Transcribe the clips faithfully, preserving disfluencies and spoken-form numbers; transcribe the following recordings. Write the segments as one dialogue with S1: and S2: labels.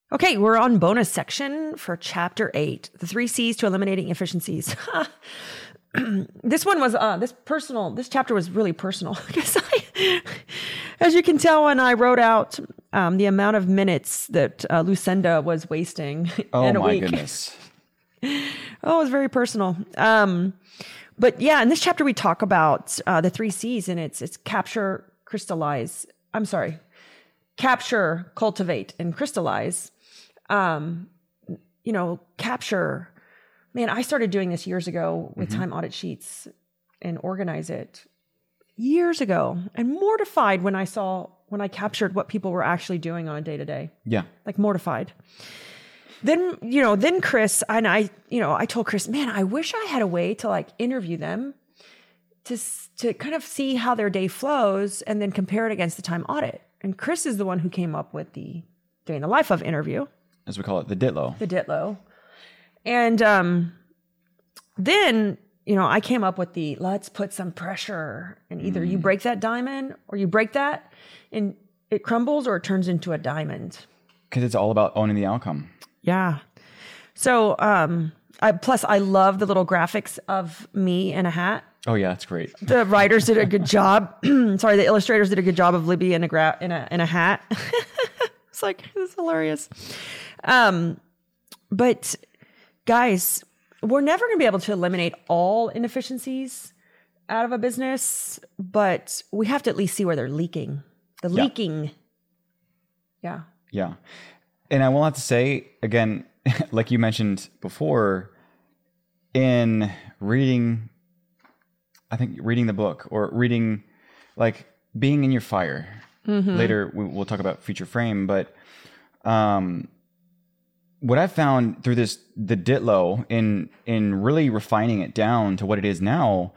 S1: Okay, we're on bonus section for chapter eight, the three C's to eliminating efficiencies. This one was, uh, this personal, this chapter was really personal. Because I, as you can tell, when I wrote out um, the amount of minutes that uh, Lucinda was wasting
S2: oh
S1: in a
S2: my
S1: week.
S2: goodness.
S1: Oh, it was very personal. Um, but yeah, in this chapter, we talk about uh, the three C's, and it's, it's capture, crystallize. I'm sorry, capture, cultivate, and crystallize. Um, you know, capture, man, I started doing this years ago with
S2: Mm-hmm.
S1: time audit sheets and organize it years ago, and mortified when I saw, when I captured what people were actually doing on a day to day.
S2: Yeah.
S1: Like mortified. Then, you know, then Chris, and I, you know, I told Chris, man, I wish I had a way to like interview them to, to kind of see how their day flows and then compare it against the time audit. And Chris is the one who came up with the Day in the Life of interview.
S2: As we call it, the Ditlo.
S1: The Ditlo. And um, then, you know, I came up with the, let's put some pressure, and either mm. you break that diamond or you break that and it crumbles or it turns into a diamond.
S2: Because it's all about owning the outcome.
S1: Yeah. So, um, I, plus I love the little graphics of me in a hat.
S2: Oh yeah, that's great.
S1: The writers did a good job. Sorry, the illustrators did a good job of Libby in a gra- in a in a hat. It's like, this is hilarious. Um, but guys, we're never going to be able to eliminate all inefficiencies out of a business, but we have to at least see where they're leaking. The
S2: Yeah.
S1: leaking. Yeah.
S2: Yeah. And I will have to say, again, like you mentioned before, in reading, I think reading the book or reading, like being in your fire. Mm-hmm. Later, we, we'll talk about Future Frame, but um, what I've found through this, the Ditlo, in in really refining it down to what it is now,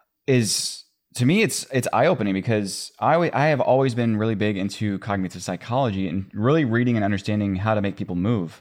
S2: is, to me, it's it's eye-opening, because I, I have always been really big into cognitive psychology and really reading and understanding how to make people move.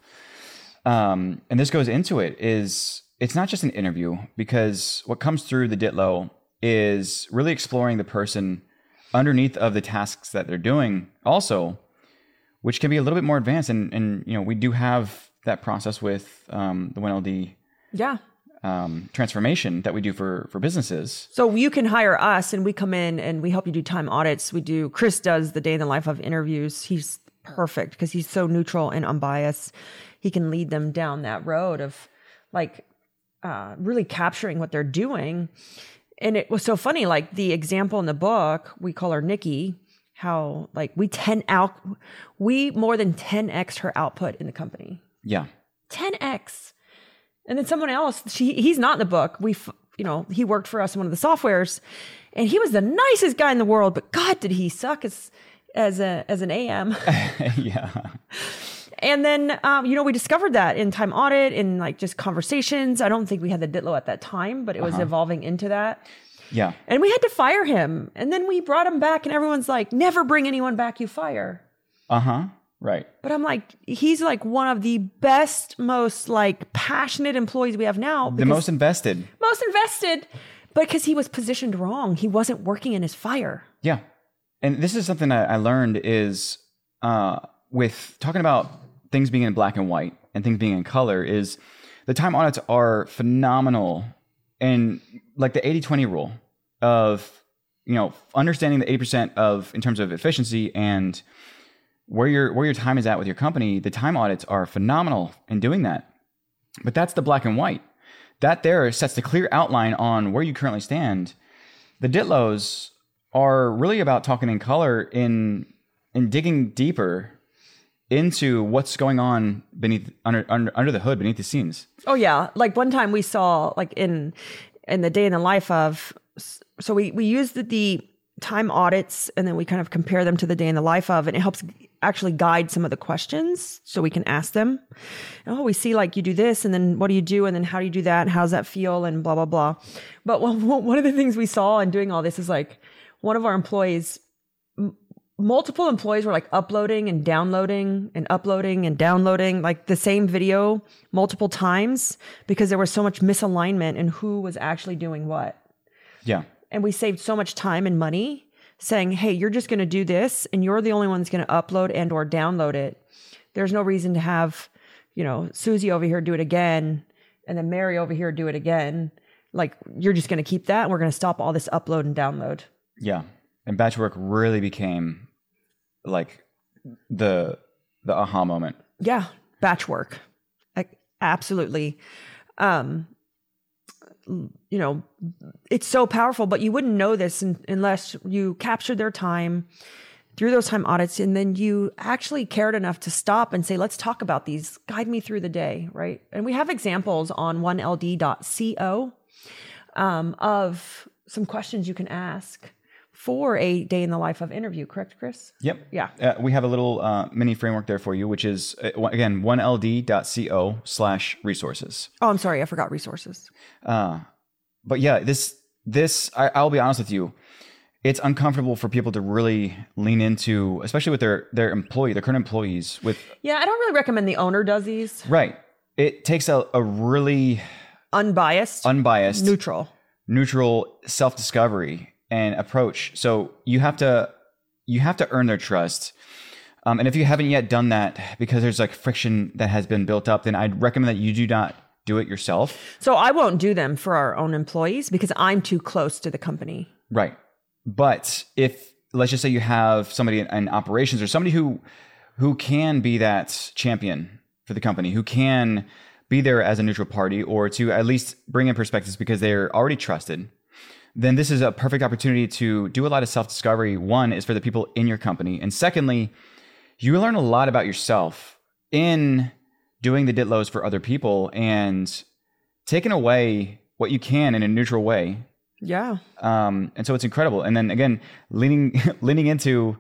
S2: Um, and this goes into it, is it's not just an interview, because what comes through the Ditlo is really exploring the person underneath of the tasks that they're doing also, which can be a little bit more advanced. And, and you know, we do have that process with um, the one L D
S1: Yeah.
S2: um, transformation that we do for, for businesses.
S1: So you can hire us and we come in and we help you do time audits. We do, Chris does the Day in the Life of interviews. He's perfect because he's so neutral and unbiased. He can lead them down that road of like uh, really capturing what they're doing. And it was so funny, like the example in the book, we call her Nikki, how like we ten out, we more than ten X her output in the company.
S2: Yeah.
S1: ten X. And then someone else, she, he's not in the book. We, you know, he worked for us in one of the softwares, and he was the nicest guy in the world, but God, did he suck as, as a, as an A M.
S2: Yeah.
S1: And then, um, you know, we discovered that in time audit and like just conversations. I don't think we had the Ditlo at that time, but it was uh-huh. evolving into that.
S2: Yeah.
S1: And we had to fire him. And then we brought him back, and everyone's like, never bring anyone back you fire.
S2: Uh-huh. Right.
S1: But I'm like, he's like one of the best, most like passionate employees we have now.
S2: The most invested.
S1: Most invested, because he was positioned wrong. He wasn't working in his fire.
S2: Yeah. And this is something that I learned is uh, with talking about things being in black and white and things being in color, is the time audits are phenomenal. And like the eighty twenty rule of, you know, understanding the eighty percent of, in terms of efficiency and where your where your time is at with your company, the time audits are phenomenal in doing that. But that's the black and white. That there sets the clear outline on where you currently stand. The Ditlos are really about talking in color, in in digging deeper into what's going on beneath under, under under the hood, beneath the scenes.
S1: Oh yeah, like one time we saw like in in the Day in the Life of, so we we used the, the time audits, and then we kind of compare them to the Day in the Life of, and it helps actually guide some of the questions so we can ask them. Oh, we see like you do this, and then what do you do, and then how do you do that, and how does that feel, and blah blah blah. But one one of the things we saw in doing all this is like one of our employees. Multiple employees were like uploading and downloading and uploading and downloading like the same video multiple times, because there was so much misalignment in who was actually doing what.
S2: Yeah.
S1: And we saved so much time and money saying, hey, you're just going to do this, and you're the only one that's going to upload and or download it. There's no reason to have, you know, Susie over here do it again and then Mary over here do it again. Like, you're just going to keep that and we're going to stop all this upload and download.
S2: Yeah. And batch work really became like the the aha moment.
S1: Yeah. Batch work. Like, absolutely. Um, you know, it's so powerful, but you wouldn't know this in, unless you captured their time through those time audits, and then you actually cared enough to stop and say, let's talk about these, guide me through the day, right? And we have examples on one L D dot co um, of some questions you can ask for a day in the life of interview, correct, Chris?
S2: Yep.
S1: Yeah.
S2: Uh, we have a little uh, mini framework there for you, which is, uh, again, one L D dot co slash resources.
S1: Oh, I'm sorry. I forgot resources.
S2: Uh, but yeah, this, this I, I'll be honest with you, it's uncomfortable for people to really lean into, especially with their, their employee, their current employees with.
S1: Yeah. I don't really recommend the owner does these.
S2: Right. It takes a, a really
S1: unbiased,
S2: unbiased,
S1: neutral,
S2: neutral self-discovery and approach. So you have to, you have to earn their trust. Um, and if you haven't yet done that, because there's like friction that has been built up, then I'd recommend that you do not do it yourself.
S1: So I won't do them for our own employees because I'm too close to the company.
S2: Right. But if, let's just say you have somebody in, in operations or somebody who, who can be that champion for the company, who can be there as a neutral party or to at least bring in perspectives because they're already trusted, then this is a perfect opportunity to do a lot of self-discovery. One is for the people in your company. And secondly, you learn a lot about yourself in doing the ditlos for other people and taking away what you can in a neutral way.
S1: Yeah.
S2: Um, and so it's incredible. And then again, leaning, leaning into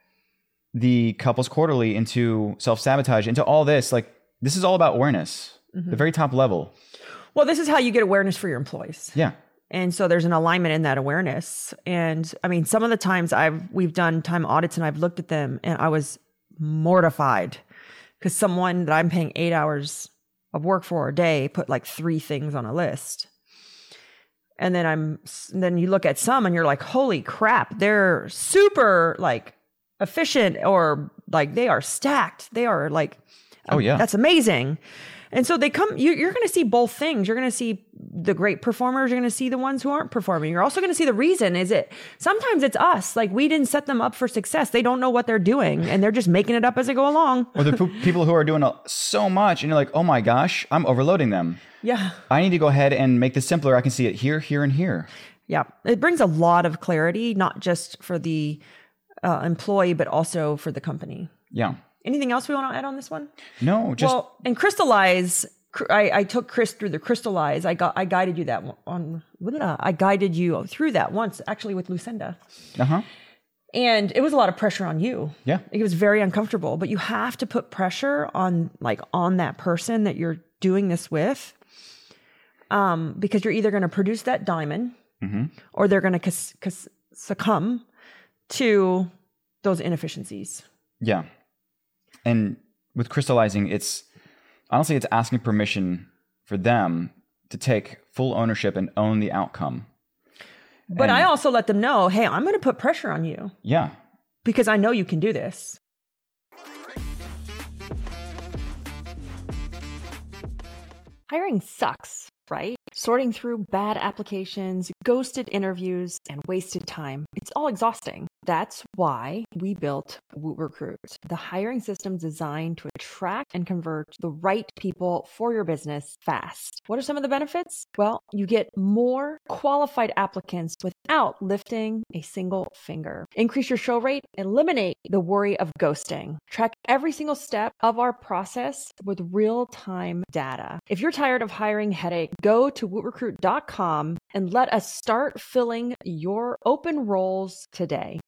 S2: the couples quarterly, into self-sabotage, into all this, like this is all about awareness, mm-hmm. the very top level.
S1: Well, this is how you get awareness for your employees.
S2: Yeah.
S1: And so there's an alignment in that awareness. And I mean, some of the times I've, we've done time audits and I've looked at them and I was mortified because someone that I'm paying eight hours of work for a day put like three things on a list. And then I'm, and then you look at some and you're like, holy crap, they're super like efficient or like they are stacked. They are like,
S2: oh yeah,
S1: that's amazing. And so they come, you, you're going to see both things. You're going to see the great performers. You're going to see the ones who aren't performing. You're also going to see the reason is it, sometimes it's us. Like we didn't set them up for success. They don't know what they're doing and they're just making it up as they go along.
S2: Or the p- people who are doing so much and you're like, oh my gosh, I'm overloading them.
S1: Yeah.
S2: I need to go ahead and make this simpler. I can see it here, here, and here. Yeah.
S1: It brings a lot of clarity, not just for the uh, employee, but also for the company.
S2: Yeah.
S1: Anything else we want to add on this one?
S2: No, just
S1: well, and crystallize. I, I took Chris through the crystallize. I got I guided you that on. I guided you through that once, actually, with Lucinda.
S2: Uh huh.
S1: And it was a lot of pressure on you.
S2: Yeah,
S1: it was very uncomfortable. But you have to put pressure on, like, on that person that you're doing this with, um, because you're either going to produce that diamond, mm-hmm. or they're going to c- c- succumb to those inefficiencies.
S2: Yeah. And with crystallizing, it's honestly, it's asking permission for them to take full ownership and own the outcome.
S1: But and I also let them know, hey, I'm going to put pressure on you.
S2: Yeah.
S1: Because I know you can do this. Hiring sucks, right? Sorting through bad applications, ghosted interviews, and wasted time. It's all exhausting. That's why we built WootRecruit, the hiring system designed to attract and convert the right people for your business fast. What are some of the benefits? Well, you get more qualified applicants without lifting a single finger. Increase your show rate, eliminate the worry of ghosting. Track every single step of our process with real-time data. If you're tired of hiring headache, go to woot recruit dot com and let us start filling your open roles today.